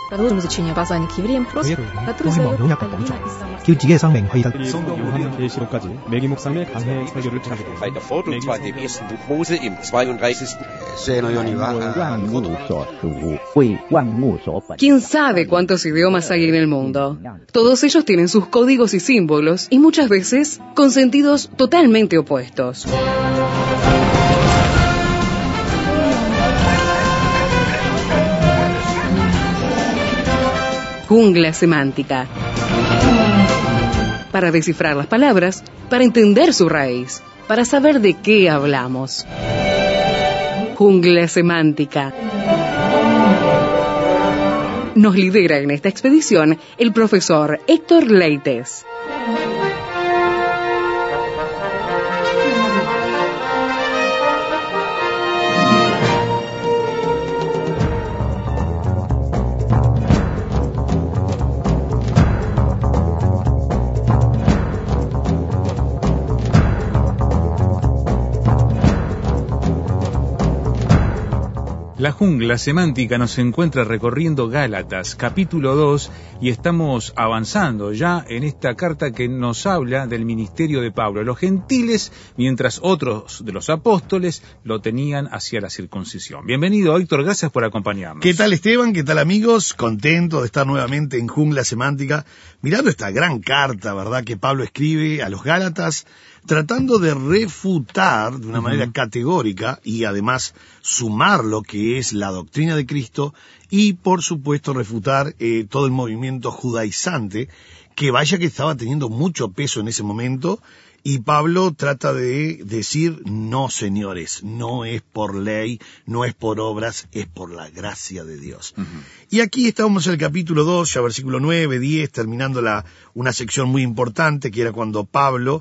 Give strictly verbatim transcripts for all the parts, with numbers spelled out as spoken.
продолжим изучение послания к евреям, просто который 길지게 성명 회의다. 성경요한 계시록까지 매기 목사님의 강해 설교를 전하게 Bei der Vordrung zwar dem ersten Buch Mose im zweiunddreißigsten ¿Quién sabe cuántos idiomas hay en el mundo? Todos ellos tienen sus códigos y símbolos y muchas veces con sentidos totalmente opuestos. Jungla semántica. Para descifrar las palabras, para entender su raíz, para saber de qué hablamos. Jungla semántica. Nos lidera en esta expedición el profesor Héctor Leites. La jungla semántica nos encuentra recorriendo Gálatas, capítulo dos, y estamos avanzando ya en esta carta que nos habla del ministerio de Pablo a los gentiles, mientras otros de los apóstoles lo tenían hacia la circuncisión. Bienvenido, Héctor, gracias por acompañarnos. ¿Qué tal, Esteban? ¿Qué tal, amigos? Contento de estar nuevamente en Jungla Semántica, mirando esta gran carta, ¿verdad?, que Pablo escribe a los Gálatas, tratando de refutar de una manera uh-huh. categórica y además sumar lo que es la doctrina de Cristo y, por supuesto, refutar eh, todo el movimiento judaizante que vaya que estaba teniendo mucho peso en ese momento. Y Pablo trata de decir, no, señores, no es por ley, no es por obras, es por la gracia de Dios. Uh-huh. Y aquí estamos en el capítulo dos, ya versículo nueve, diez, terminando la una sección muy importante, que era cuando Pablo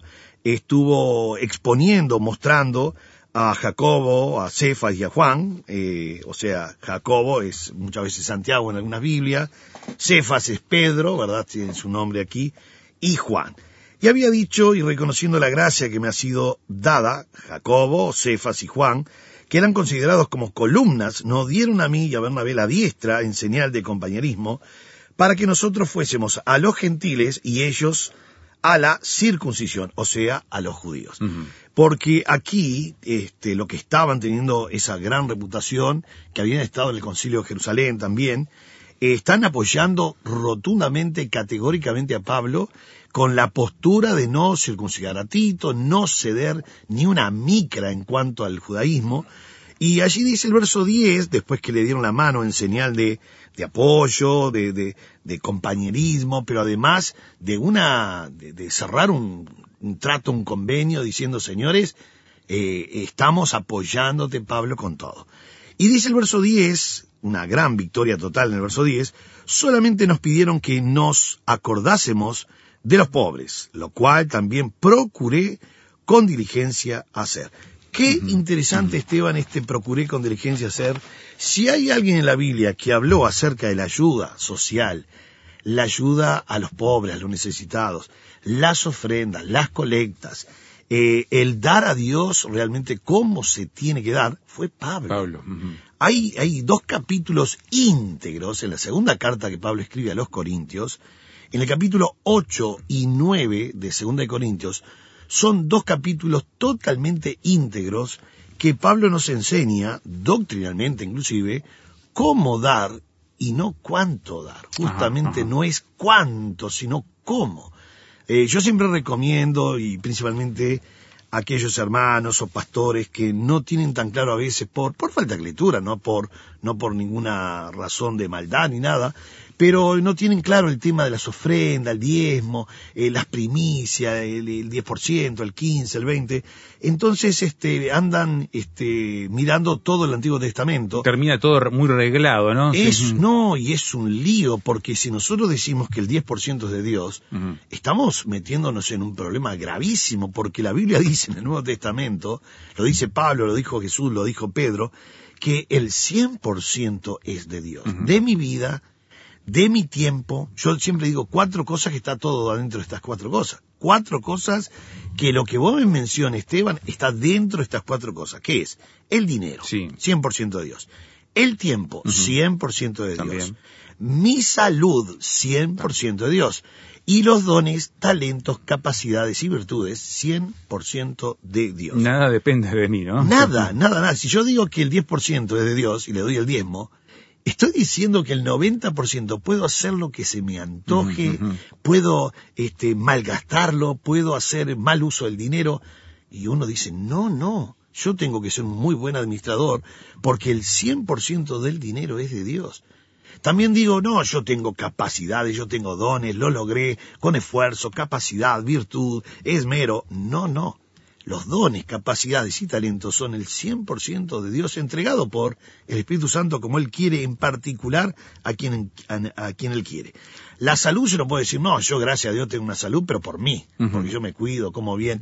estuvo exponiendo, mostrando a Jacobo, a Cefas y a Juan, eh, o sea, Jacobo es muchas veces Santiago en algunas Biblias, Cefas es Pedro, ¿verdad?, tiene su nombre aquí, y Juan. Y había dicho, y reconociendo la gracia que me ha sido dada, Jacobo, Cefas y Juan, que eran considerados como columnas, nos dieron a mí y a Bernabé la diestra en señal de compañerismo, para que nosotros fuésemos a los gentiles y ellos a la circuncisión, o sea, a los judíos. Uh-huh. Porque aquí, este, lo que estaban teniendo esa gran reputación, que habían estado en el Concilio de Jerusalén también, eh, están apoyando rotundamente, categóricamente a Pablo, con la postura de no circuncidar a Tito, no ceder ni una micra en cuanto al judaísmo. Y allí dice el verso diez, después que le dieron la mano en señal de, de apoyo, de, de, de compañerismo, pero además de una, de, de cerrar un, un trato, un convenio, diciendo, señores, eh, estamos apoyándote, Pablo, con todo. Y dice el verso diez, una gran victoria total en el verso diez, solamente nos pidieron que nos acordásemos de los pobres, lo cual también procuré con diligencia hacer. Qué uh-huh. interesante, uh-huh. Esteban, este procuré con diligencia hacer. Si hay alguien en la Biblia que habló acerca de la ayuda social, la ayuda a los pobres, a los necesitados, las ofrendas, las colectas, eh, el dar a Dios realmente cómo se tiene que dar, fue Pablo. Pablo. Uh-huh. Hay, hay dos capítulos íntegros en la segunda carta que Pablo escribe a los Corintios. En el capítulo ocho y nueve de Segunda de Corintios, son dos capítulos totalmente íntegros que Pablo nos enseña, doctrinalmente inclusive, cómo dar y no cuánto dar. Justamente ajá, ajá. No es cuánto, sino cómo. Eh, yo siempre recomiendo, y principalmente a aquellos hermanos o pastores que no tienen tan claro a veces por, por falta de lectura, no por, no por ninguna razón de maldad ni nada, pero no tienen claro el tema de las ofrendas, el diezmo, eh, las primicias, el, el diez por ciento, el quince, el veinte. Entonces este, andan este, mirando todo el Antiguo Testamento. Termina todo muy reglado, ¿no? Es, sí. No, y es un lío, porque si nosotros decimos que el diez por ciento es de Dios, uh-huh. estamos metiéndonos en un problema gravísimo, porque la Biblia dice en el Nuevo Testamento, lo dice Pablo, lo dijo Jesús, lo dijo Pedro, que el cien por ciento es de Dios, uh-huh. de mi vida, de mi tiempo. Yo siempre digo cuatro cosas que está todo adentro de estas cuatro cosas. Cuatro cosas que lo que vos me mencionas, Esteban, está dentro de estas cuatro cosas. ¿Qué es? El dinero, sí. cien por ciento de Dios. El tiempo, uh-huh. cien por ciento de Dios. También. Mi salud, cien por ciento de Dios. Y los dones, talentos, capacidades y virtudes, cien por ciento de Dios. Nada depende de mí, ¿no? Nada, nada, nada. Si yo digo que el diez por ciento es de Dios y le doy el diezmo, estoy diciendo que el noventa por ciento puedo hacer lo que se me antoje, uh-huh. puedo este, malgastarlo, puedo hacer mal uso del dinero. Y uno dice, no, no, yo tengo que ser un muy buen administrador porque el cien por ciento del dinero es de Dios. También digo, no, yo tengo capacidades, yo tengo dones, lo logré con esfuerzo, capacidad, virtud, esmero. No, no. Los dones, capacidades y talentos son el cien por ciento de Dios entregado por el Espíritu Santo como Él quiere, en particular a quien, a, a quien Él quiere. La salud yo no puedo decir, no, yo gracias a Dios tengo una salud, pero por mí, uh-huh. porque yo me cuido, como bien.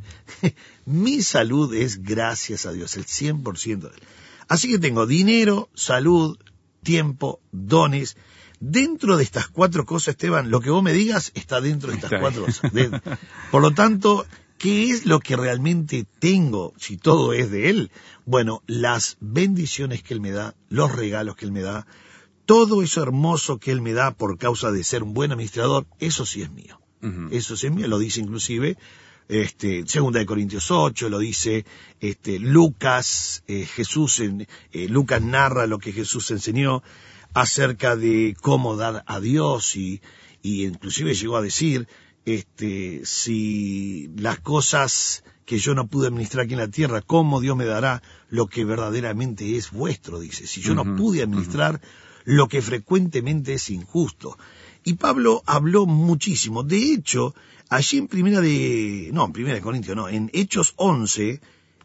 Mi salud es gracias a Dios, el cien por ciento de Él. Así que tengo dinero, salud, tiempo, dones. Dentro de estas cuatro cosas, Esteban, lo que vos me digas está dentro de estas está cuatro cosas. De, por lo tanto, ¿qué es lo que realmente tengo si todo es de Él? Bueno, las bendiciones que Él me da, los regalos que Él me da, todo eso hermoso que Él me da por causa de ser un buen administrador, eso sí es mío. Uh-huh. Eso sí es mío, lo dice inclusive Este, Segunda de Corintios ocho, lo dice este, Lucas, eh, Jesús, en, eh, Lucas narra lo que Jesús enseñó acerca de cómo dar a Dios y, y inclusive llegó a decir, este, si las cosas que yo no pude administrar aquí en la tierra, ¿cómo Dios me dará lo que verdaderamente es vuestro? Dice, si yo uh-huh, no pude administrar uh-huh. lo que frecuentemente es injusto. Y Pablo habló muchísimo, de hecho, allí en primera de, no, en primera de Corintios, no, en Hechos once,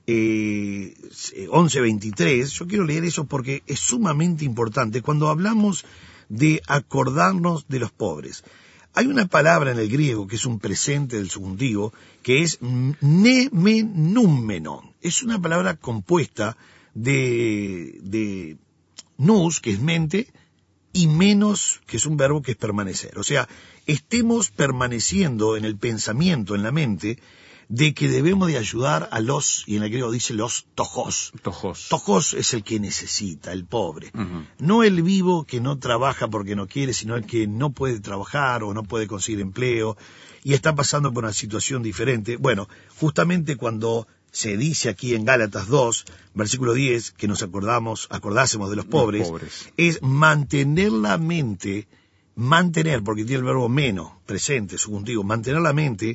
eh, once veintitrés, yo quiero leer eso porque es sumamente importante cuando hablamos de acordarnos de los pobres. Hay una palabra en el griego que es un presente del subjuntivo, que es nemenúmenon. Es una palabra compuesta de, de nous, que es mente, y menos, que es un verbo que es permanecer. O sea, estemos permaneciendo en el pensamiento, en la mente, de que debemos de ayudar a los, y en el griego dice los tojos. Tojos. Tojos es el que necesita, el pobre. Uh-huh. No el vivo que no trabaja porque no quiere, sino el que no puede trabajar o no puede conseguir empleo y está pasando por una situación diferente. Bueno, justamente cuando se dice aquí en Gálatas dos, versículo diez, que nos acordamos, acordásemos de los pobres, los pobres, es mantener la mente, mantener, porque tiene el verbo meno, presente, subjuntivo, mantener la mente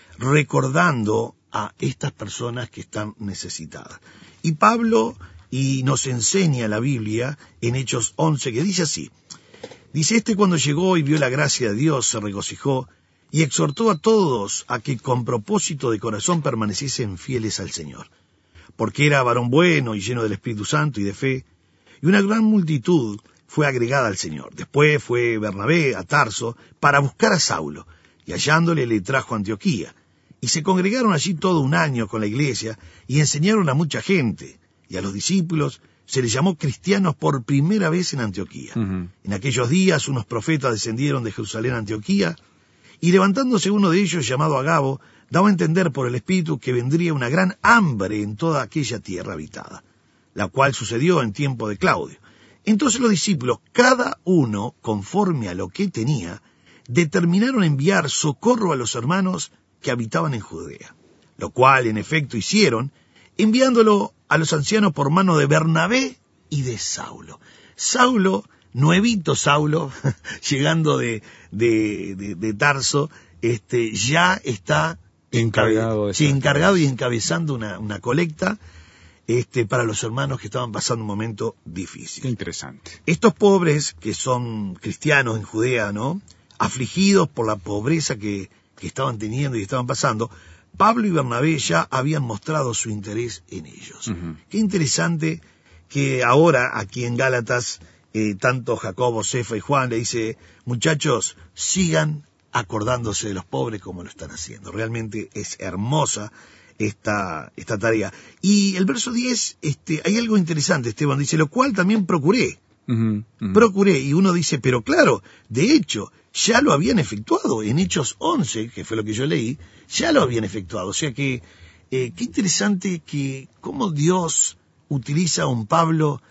recordando a estas personas que están necesitadas. Y Pablo y nos enseña la Biblia en Hechos once, que dice así, dice, este cuando llegó y vio la gracia de Dios, se regocijó, y exhortó a todos a que con propósito de corazón permaneciesen fieles al Señor, porque era varón bueno y lleno del Espíritu Santo y de fe, y una gran multitud fue agregada al Señor. Después fue Bernabé a Tarso para buscar a Saulo, y hallándole le trajo a Antioquía, y se congregaron allí todo un año con la iglesia, y enseñaron a mucha gente, y a los discípulos se les llamó cristianos por primera vez en Antioquía. Uh-huh. En aquellos días unos profetas descendieron de Jerusalén a Antioquía, y levantándose uno de ellos, llamado Agabo, daba a entender por el Espíritu que vendría una gran hambre en toda aquella tierra habitada, la cual sucedió en tiempo de Claudio. Entonces los discípulos, cada uno conforme a lo que tenía, determinaron enviar socorro a los hermanos que habitaban en Judea, lo cual en efecto hicieron, enviándolo a los ancianos por mano de Bernabé y de Saulo. Saulo, nuevito Saulo, llegando de, de, de, de Tarso, este, ya está encargado, encabe- sí, encargado y encabezando una, una colecta este, para los hermanos que estaban pasando un momento difícil. Qué interesante. Estos pobres, que son cristianos en Judea, ¿no?, afligidos por la pobreza que, que estaban teniendo y estaban pasando, Pablo y Bernabé ya habían mostrado su interés en ellos. Uh-huh. Qué interesante que ahora aquí en Gálatas, eh, tanto Jacobo, Cefa y Juan le dice, muchachos, sigan acordándose de los pobres como lo están haciendo. Realmente es hermosa esta, esta tarea. Y el verso diez, este, hay algo interesante, Esteban, dice, lo cual también procuré. Uh-huh, uh-huh. Procuré, y uno dice, pero claro, de hecho, ya lo habían efectuado. En Hechos once, que fue lo que yo leí, ya lo habían efectuado. O sea que, eh, qué interesante que cómo Dios utiliza a un Pablo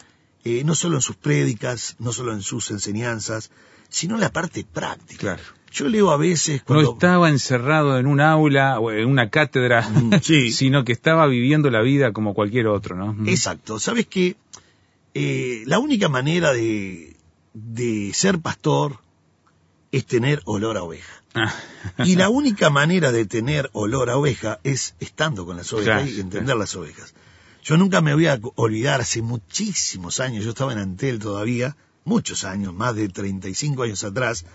eh, no solo en sus prédicas, no solo en sus enseñanzas, sino en la parte práctica. Claro. Yo leo a veces cuando... No estaba encerrado en un aula o en una cátedra, Mm, sí. sino que estaba viviendo la vida como cualquier otro, ¿no? Mm. Exacto. ¿Sabes qué? Eh, la única manera de, de ser pastor es tener olor a oveja. Ah. Y la única manera de tener olor a oveja es estando con las ovejas Claro, y entender claro. las ovejas. Yo nunca me voy a olvidar, hace muchísimos años, yo estaba en Antel todavía, muchos años, más de treinta y cinco años atrás.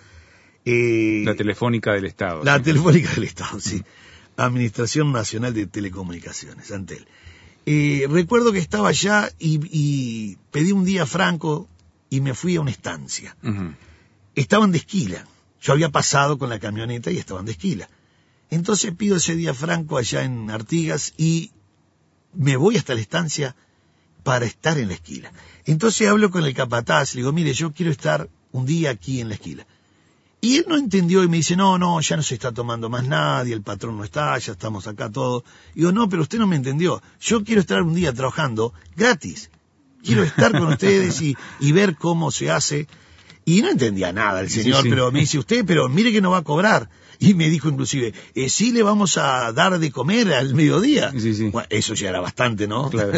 Eh, La Telefónica del Estado. La sí. Telefónica del Estado, sí. Administración Nacional de Telecomunicaciones, Antel. Eh, recuerdo que estaba allá y, y pedí un día franco y me fui a una estancia. Ujú. Estaban de esquila. Yo había pasado con la camioneta y estaban de esquila. Entonces pido ese día franco allá en Artigas y me voy hasta la estancia para estar en la esquila. Entonces hablo con el capataz, le digo, mire, yo quiero estar un día aquí en la esquila. Y él no entendió y me dice, no, no, ya no se está tomando más nadie, el patrón no está, ya estamos acá todos. Y digo, no, pero usted no me entendió. Yo quiero estar un día trabajando gratis. Quiero estar con ustedes y, y ver cómo se hace. Y no entendía nada el señor, Sí, sí. pero me dice, usted, pero mire que no va a cobrar. Y me dijo inclusive, eh, sí le vamos a dar de comer al mediodía. Sí, sí. Bueno, eso ya era bastante, ¿no? Claro.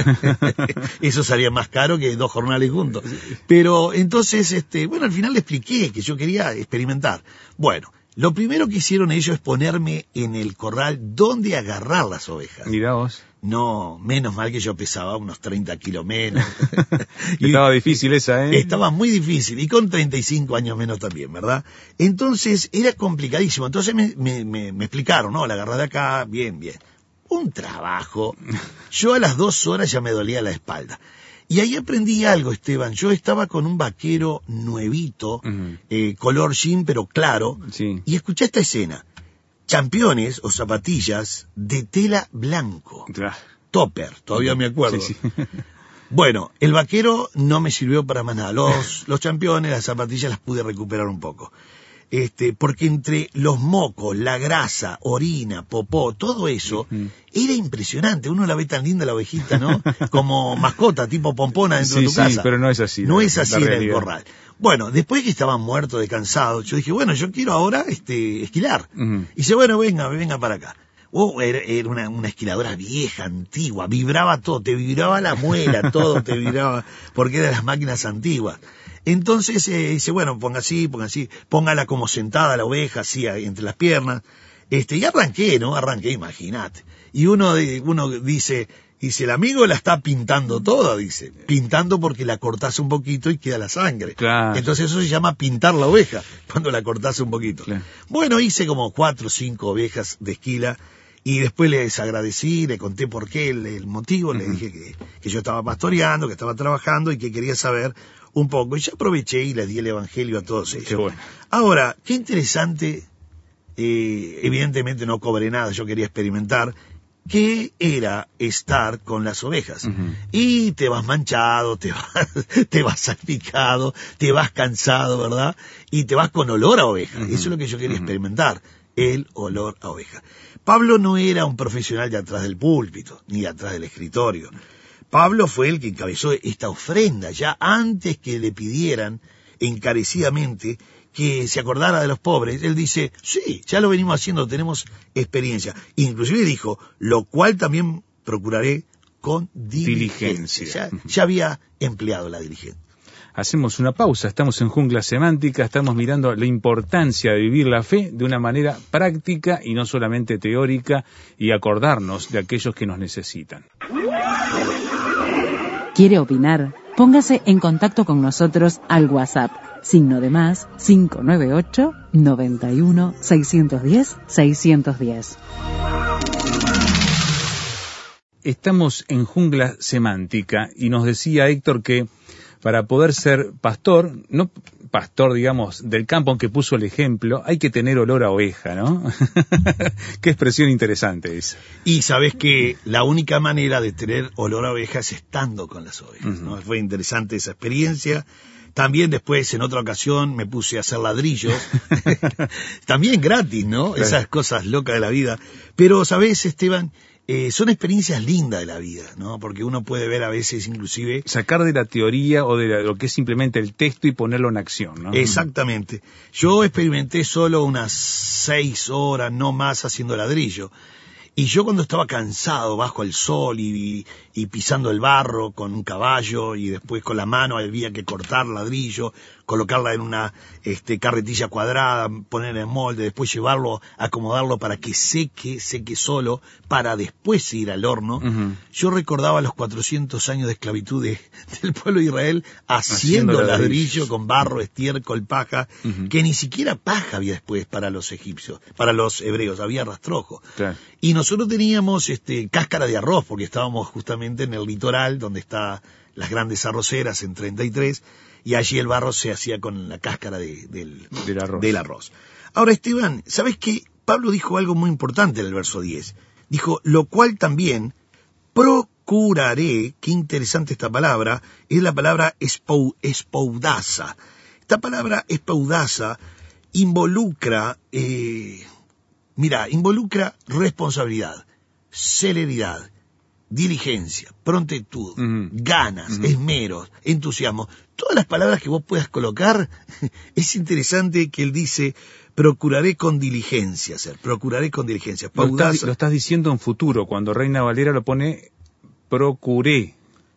Eso salía más caro que dos jornales juntos. Pero entonces, este, bueno, al final le expliqué que yo quería experimentar. Bueno, lo primero que hicieron ellos es ponerme en el corral donde agarrar las ovejas. Mirá vos. No, menos mal que yo pesaba unos treinta kilos menos. Y Estaba difícil esa, ¿eh? estaba muy difícil, y con treinta y cinco años menos también, ¿verdad? Entonces era complicadísimo. Entonces me, me, me, me explicaron, ¿no? La agarré de acá, bien, bien. Un trabajo. Yo a las dos horas ya me dolía la espalda. Y ahí aprendí algo, Esteban. Yo estaba con un vaquero nuevito, Ujú. eh, color jean, pero claro. Sí. Y escuché esta escena. Championes o zapatillas de tela blanco. Ah. Topper, todavía me acuerdo. Sí, sí. Bueno, el vaquero no me sirvió para más nada. Los, los championes, las zapatillas las pude recuperar un poco. Este, porque entre los mocos, la grasa, orina, popó, todo eso, Mm. era impresionante. Uno la ve tan linda la ovejita, ¿no? Como mascota, tipo pompona dentro Sí, de tu sí, casa. pero no es así. No la- es así la en el realidad. corral. Bueno, después que estaba muerto de cansado, yo dije, bueno, yo quiero ahora este, esquilar. Ujú. Y dice, bueno, venga, venga para acá. Oh, era, era una, una esquiladora vieja, antigua, vibraba todo, te vibraba la muela, todo te vibraba, porque eran las máquinas antiguas. Entonces eh, dice, bueno, ponga así, ponga así, póngala como sentada la oveja, así a- entre las piernas. Este, y arranqué, ¿no? Arranqué, imagínate. Y uno, de- uno dice, dice, el amigo la está pintando toda, dice. Pintando porque la cortás un poquito y queda la sangre. Claro. Entonces eso se llama pintar la oveja, cuando la cortás un poquito. Claro. Bueno, hice como cuatro o cinco ovejas de esquila y después les agradecí, le conté por qué, el, el motivo, le Ujú. dije que, que yo estaba pastoreando, que estaba trabajando y que quería saber un poco. Y yo aproveché y les di el evangelio a todos ellos. Qué bueno. Ahora, qué interesante, eh, evidentemente no cobré nada, yo quería experimentar qué era estar con las ovejas. Ujú. Y te vas manchado, te vas, te vas salpicado, te vas cansado, ¿verdad? Y te vas con olor a oveja. Ujú. Eso es lo que yo quería Ujú. experimentar, el olor a oveja. Pablo no era un profesional de atrás del púlpito, ni de atrás del escritorio. Pablo fue el que encabezó esta ofrenda ya antes que le pidieran encarecidamente que se acordara de los pobres. Él dice, sí, ya lo venimos haciendo, tenemos experiencia. Inclusive dijo, lo cual también procuraré con diligencia. Diligencia. Ya, ya había empleado la diligencia. Hacemos una pausa, estamos en Jungla Semántica, estamos mirando la importancia de vivir la fe de una manera práctica y no solamente teórica y acordarnos de aquellos que nos necesitan. ¿Quiere opinar? Póngase en contacto con nosotros al WhatsApp, signo de más cinco nueve ocho, noventa y uno, seiscientos diez, seiscientos diez. Estamos en Jungla Semántica y nos decía Héctor que para poder ser pastor, no pastor, digamos, del campo, aunque puso el ejemplo, hay que tener olor a oveja, ¿no? Qué expresión interesante esa. Y sabes que la única manera de tener olor a oveja es estando con las ovejas, ¿no? Ujú. Fue interesante esa experiencia. También después, en otra ocasión, me puse a hacer ladrillos. También gratis, ¿no? Claro. Esas cosas locas de la vida. Pero, ¿sabes, Esteban? eh, son experiencias lindas de la vida, ¿no? Porque uno puede ver a veces inclusive... Sacar de la teoría o de la- lo que es simplemente el texto y ponerlo en acción, ¿no? Exactamente. Yo experimenté solo unas seis horas, no más, haciendo ladrillo. Y yo cuando estaba cansado, bajo el sol y, y pisando el barro con un caballo y después con la mano había que cortar ladrillo, colocarla en una este, carretilla cuadrada, poner en molde, después llevarlo, acomodarlo para que seque, seque solo, para después ir al horno. Ujú. Yo recordaba los cuatrocientos años de esclavitud de- del pueblo de Israel Haciendo haciendo ladrillos. ladrillo con barro, estiércol, paja, Ujú. que ni siquiera paja había después para los egipcios, para los hebreos, había rastrojo. Claro. Y nosotros teníamos este, cáscara de arroz, porque estábamos justamente en el litoral, donde están las grandes arroceras en treinta y tres, y allí el barro se hacía con la cáscara de- del, Del arroz. del arroz. Ahora, Esteban, ¿sabes qué? Pablo dijo algo muy importante en el verso diez. Dijo, lo cual también procuraré, qué interesante esta palabra, es la palabra espou, espoudaza. Esta palabra espoudaza involucra... Eh, Mira, involucra responsabilidad, celeridad, diligencia, prontitud, Ujú. ganas, Ujú. esmeros, entusiasmo. Todas las palabras que vos puedas colocar, es interesante que él dice, procuraré con diligencia hacer, procuraré con diligencia. Lo estás, Paudaza. lo estás diciendo en futuro, cuando Reina Valera lo pone procuré,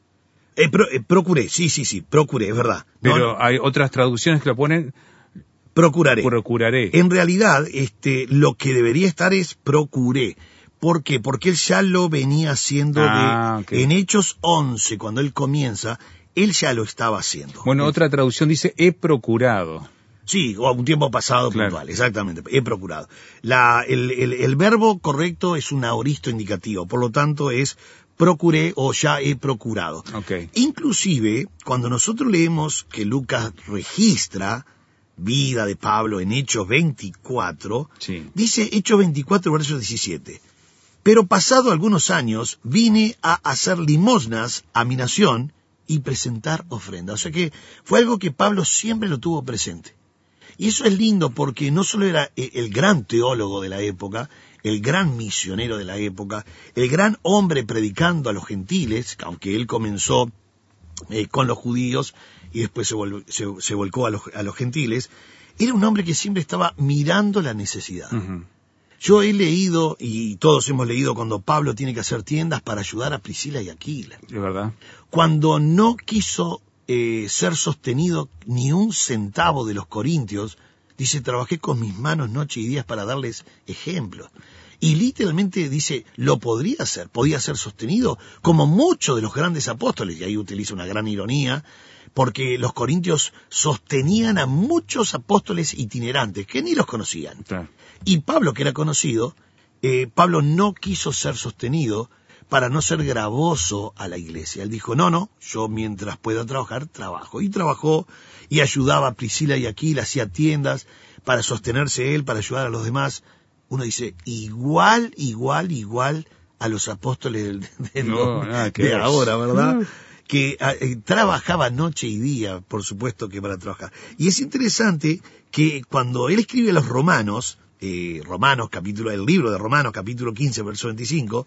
Eh, pro- eh, procuré, sí, sí, sí, procuré, es verdad. No, pero no, hay otras traducciones que lo ponen procuraré. procuraré. En realidad, este, lo que debería estar es procuré. ¿Por qué? Porque él ya lo venía haciendo Ah, de, ok. en Hechos once, cuando él comienza, él ya lo estaba haciendo. Bueno, otra traducción dice he procurado. Sí, o a un tiempo pasado Claro. puntual, exactamente, he procurado. La, el, el, el verbo correcto es un aoristo indicativo, por lo tanto es procuré o ya he procurado. Ok. Inclusive, cuando nosotros leemos que Lucas registra vida de Pablo en Hechos veinticuatro, Sí. dice Hechos veinticuatro, verso diecisiete. Pero pasado algunos años vine a hacer limosnas a mi nación y presentar ofrenda. O sea que fue algo que Pablo siempre lo tuvo presente. Y eso es lindo porque no solo era eh, el gran teólogo de la época, el gran misionero de la época, el gran hombre predicando a los gentiles, aunque él comenzó eh, con los judíos y después se, volv- se, se volcó a los, a los gentiles, era un hombre que siempre estaba mirando la necesidad. Ujú. Yo he leído, y todos hemos leído, cuando Pablo tiene que hacer tiendas para ayudar a Priscila y Aquila. Es verdad. Cuando no quiso eh, ser sostenido ni un centavo de los corintios, dice, trabajé con mis manos noche y días para darles ejemplos. Y literalmente dice, lo podría hacer, podía ser sostenido, como muchos de los grandes apóstoles, y ahí utiliza una gran ironía, porque los corintios sostenían a muchos apóstoles itinerantes, que ni los conocían. Claro. Y Pablo, que era conocido, eh, Pablo no quiso ser sostenido para no ser gravoso a la iglesia. Él dijo, no, no, yo mientras pueda trabajar, trabajo. Y trabajó y ayudaba a Priscila y Aquila, hacía tiendas para sostenerse él, para ayudar a los demás. Uno dice, igual, igual, igual a los apóstoles del, del- No, nada que de ver. ahora, ¿verdad? Que eh, trabajaba noche y día, por supuesto que para trabajar. Y es interesante que cuando él escribe a los romanos, eh, Romanos capítulo, el libro de Romanos capítulo quince, verso veinticinco,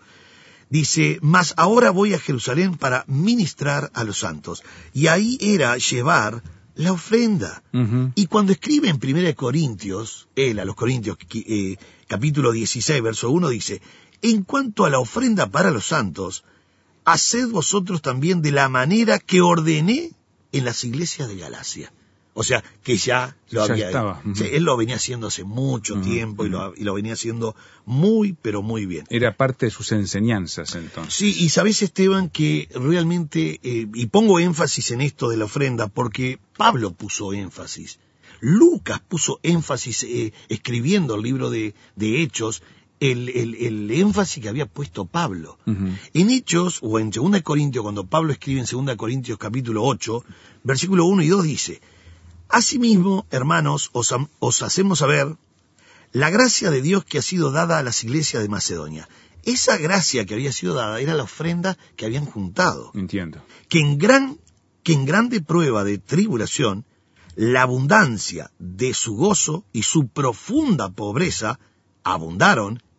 dice, mas ahora voy a Jerusalén para ministrar a los santos. Y ahí era llevar la ofrenda. Ujú. Y cuando escribe en Primera de Corintios, él a los Corintios, eh, capítulo dieciséis, verso uno, dice, en cuanto a la ofrenda para los santos, haced vosotros también de la manera que ordené en las iglesias de Galacia. O sea, que ya lo Ya había... estaba. Ujú. Sí, él lo venía haciendo hace mucho Ujú, tiempo y lo, y lo venía haciendo muy, pero muy bien. Era parte de sus enseñanzas entonces. Sí, y sabés, Esteban, que realmente, eh, y pongo énfasis en esto de la ofrenda, porque Pablo puso énfasis, Lucas puso énfasis eh, escribiendo el libro de, de Hechos, el, el, el énfasis que había puesto Pablo. Ujú. En Hechos, o en Segunda de Corintios, cuando Pablo escribe en Segunda de Corintios capítulo ocho, versículo uno y dos dice, asimismo, hermanos, os, am- os hacemos saber la gracia de Dios que ha sido dada a las iglesias de Macedonia. Esa gracia que había sido dada era la ofrenda que habían juntado. Entiendo. Que en gran, que en grande prueba de tribulación, la abundancia de su gozo y su profunda pobreza abundaron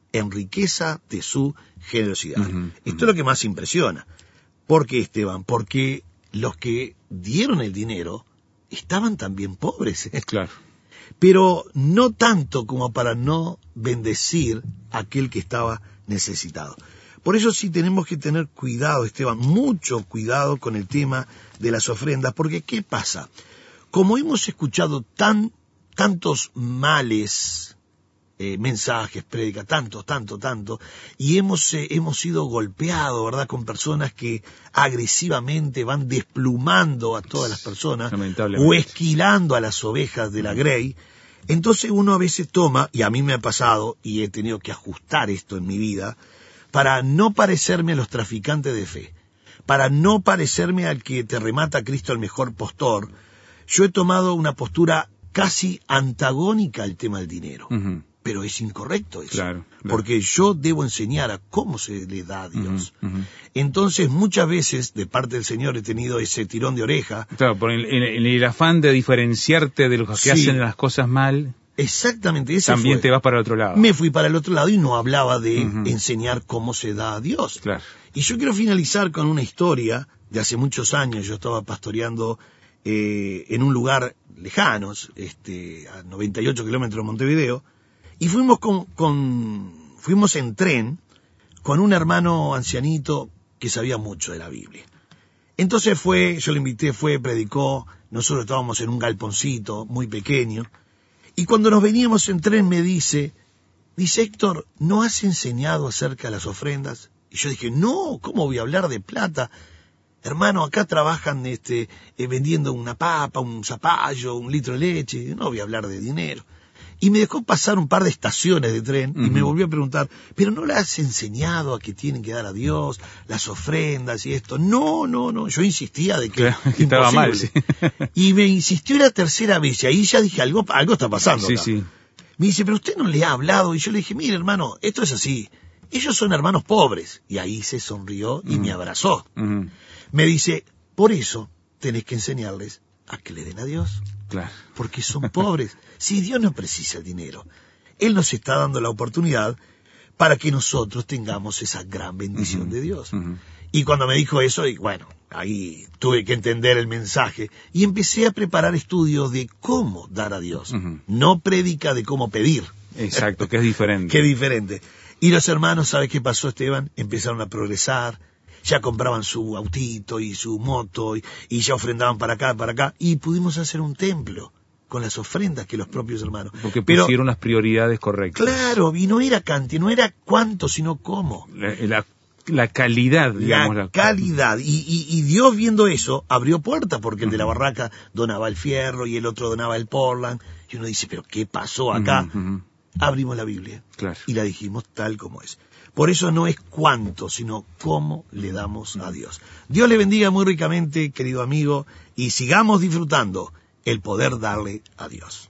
en riqueza de su generosidad. Ujú, Esto es lo que más impresiona. ¿Por qué, Esteban? Porque los que dieron el dinero estaban también pobres, ¿eh? Claro. Pero no tanto como para no bendecir a aquel que estaba necesitado. Por eso sí tenemos que tener cuidado, Esteban, mucho cuidado con el tema de las ofrendas, porque ¿qué pasa? Como hemos escuchado tan, tantos males, eh, mensajes, prédicas, tanto, tanto, tanto, y hemos, eh, hemos sido golpeados, ¿verdad?, con personas que agresivamente van desplumando a todas las personas, o esquilando a las ovejas de la grey. Entonces uno a veces toma, y a mí me ha pasado, y he tenido que ajustar esto en mi vida, para no parecerme a los traficantes de fe, para no parecerme al que te remata a Cristo el mejor postor, yo he tomado una postura casi antagónica al tema del dinero. Uh-huh. Pero es incorrecto eso, claro, claro. Porque yo debo enseñar a cómo se le da a Dios. Uh-huh, uh-huh. Entonces, muchas veces, de parte del Señor, he tenido ese tirón de oreja. Claro, por el, el, el, el afán de diferenciarte de los que sí. hacen las cosas mal. Exactamente, ese también fue. Te vas para el otro lado. Me fui para el otro lado y no hablaba de uh-huh. enseñar cómo se da a Dios. Claro. Y yo quiero finalizar con una historia de hace muchos años. Yo estaba pastoreando eh, en un lugar lejano, este, a noventa y ocho kilómetros de Montevideo, y fuimos con, con fuimos en tren con un hermano ancianito que sabía mucho de la Biblia. Entonces fue, yo lo invité, fue, predicó, nosotros estábamos en un galponcito muy pequeño, y cuando nos veníamos en tren me dice, dice, Héctor, ¿no has enseñado acerca de las ofrendas? Y yo dije, no, ¿cómo voy a hablar de plata? Hermano, acá trabajan este, eh, vendiendo una papa, un zapallo, un litro de leche, no voy a hablar de dinero. Y me dejó pasar un par de estaciones de tren y uh-huh. me volvió a preguntar, ¿pero no le has enseñado a que tienen que dar a Dios las ofrendas y esto? No, no, no, yo insistía de que, claro, que estaba mal. Sí. Y me insistió la tercera vez y ahí ya dije, algo, algo está pasando sí, acá. Sí. Me dice, pero usted no le ha hablado. Y yo le dije, mire hermano, esto es así, ellos son hermanos pobres. Y ahí se sonrió y uh-huh. me abrazó. Uh-huh. Me dice, por eso tenés que enseñarles a que le den a Dios. Claro. Porque son pobres. Si Dios no precisa el dinero, Él nos está dando la oportunidad para que nosotros tengamos esa gran bendición uh-huh. de Dios. Uh-huh. Y cuando me dijo eso, y bueno, ahí tuve que entender el mensaje y empecé a preparar estudios de cómo dar a Dios. Uh-huh. No prédica de cómo pedir. Exacto, que es diferente. Que es diferente. Y los hermanos, ¿sabes qué pasó, Esteban? Empezaron a progresar. Ya compraban su autito y su moto y, y ya ofrendaban para acá, para acá. Y pudimos hacer un templo con las ofrendas que los propios hermanos. Porque Pero, pusieron las prioridades correctas. Claro, y no era cantidad, no era cuánto, sino cómo. La, la, la calidad, digamos. La, la calidad. Y, y, y Dios viendo eso abrió puertas, porque el de la barraca donaba el fierro y el otro donaba el Portland. Y uno dice, ¿pero qué pasó acá? Uh-huh, uh-huh. Abrimos la Biblia claro. y la dijimos tal como es. Por eso no es cuánto, sino cómo le damos a Dios. Dios le bendiga muy ricamente, querido amigo, y sigamos disfrutando el poder darle a Dios.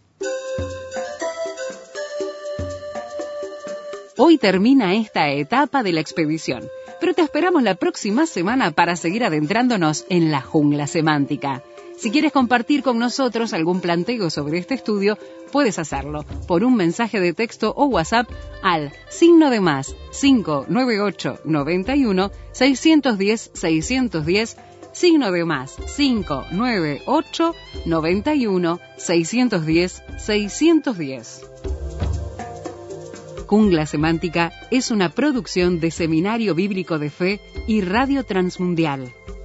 Hoy termina esta etapa de la expedición, pero te esperamos la próxima semana para seguir adentrándonos en la jungla semántica. Si quieres compartir con nosotros algún planteo sobre este estudio, puedes hacerlo por un mensaje de texto o WhatsApp al signo de más cinco nueve ocho noventa y uno seiscientos diez seiscientos diez, signo de más cinco nueve ocho noventa y uno seiscientos diez seiscientos diez. Jungla Semántica es una producción de Seminario Bíblico de Fe y Radio Transmundial.